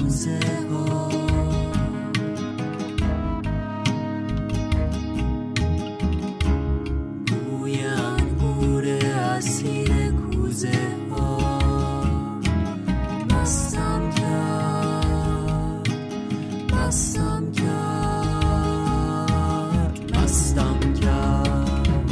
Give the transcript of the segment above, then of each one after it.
کوزه ها، بوی انگور اسیر کوزه ها مستم کرد، مستم کرد، مستم کرد.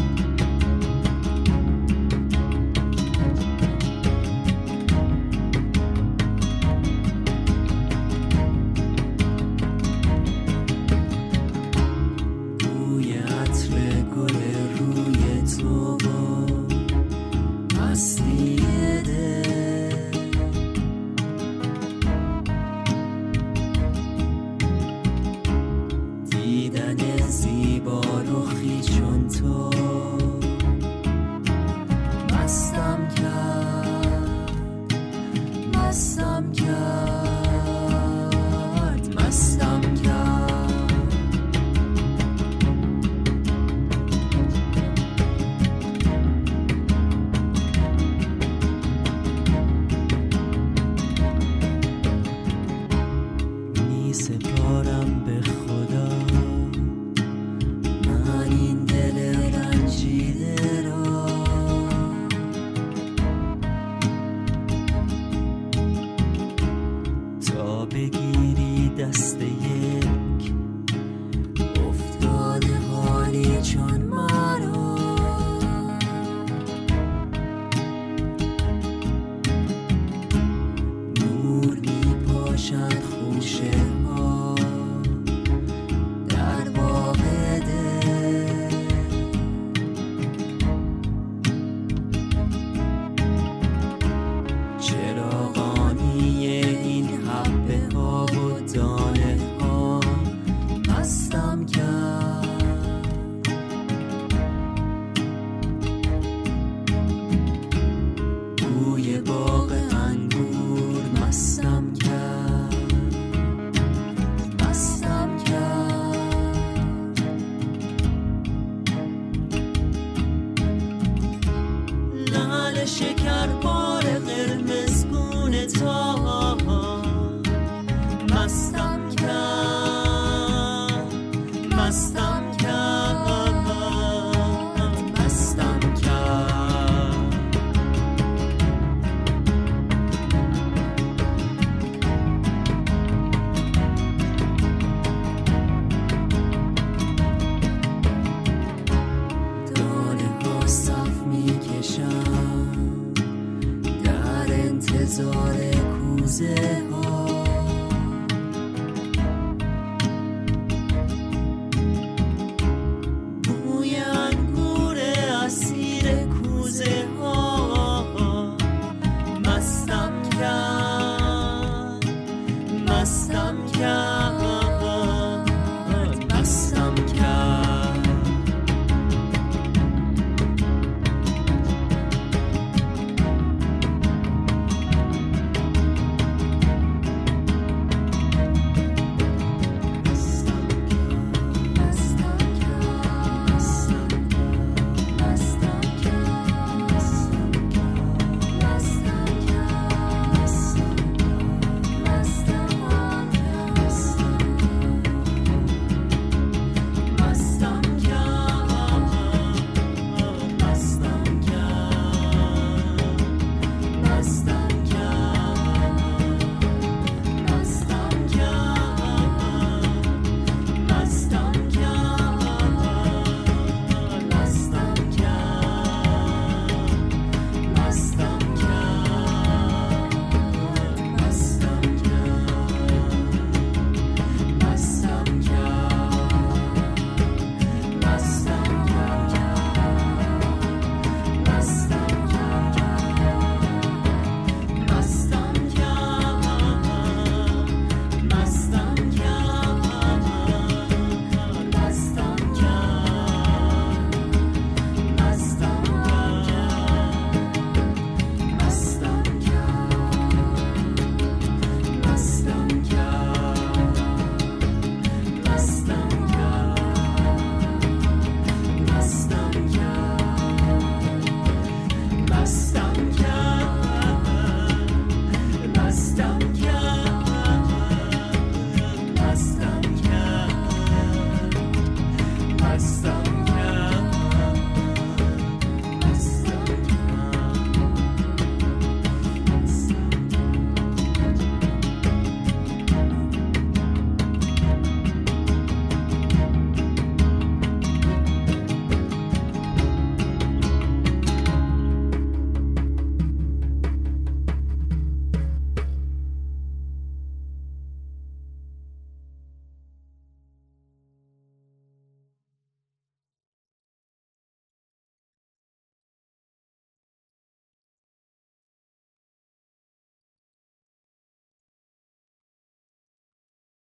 بوی عطر گل روی تو با مستی دل، دیدن زیبا رخی چون تو مستم کرد، مستم کرد، مستم کرد. می سپارم به خدا من این دل رنجیده را، تا بگیری دست یک افتاده حالی چون مرا. نور می پاشد خوشه ها در باغ دل، چراغانی این حبه ها و دانه ها مستم کرد، بوی باغ انگور مستم کرد، مستم کرد. لعل شکربار قرمزگون تا مستم کرد، مستم کرد، مستم کرد. دانه ها صف می کشم در انتظار کوزه ها، بوی انگور اسیر کوزه ها مستم کرد، مستم کرد.